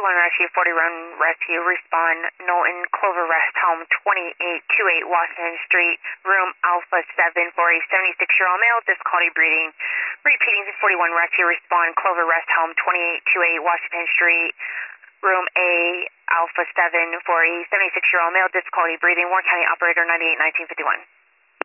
41 Rescue, 41 Rescue, respond, Knowlton, Clover Rest Home, 2828 Washington Street, room Alpha 7 for a 76-year-old male, difficulty breathing. Repeating, 41 Rescue, respond, Clover Rest Home, 2828 Washington Street, room A, Alpha 7 for a 76-year-old male, difficulty breathing. Warren County Operator 981951.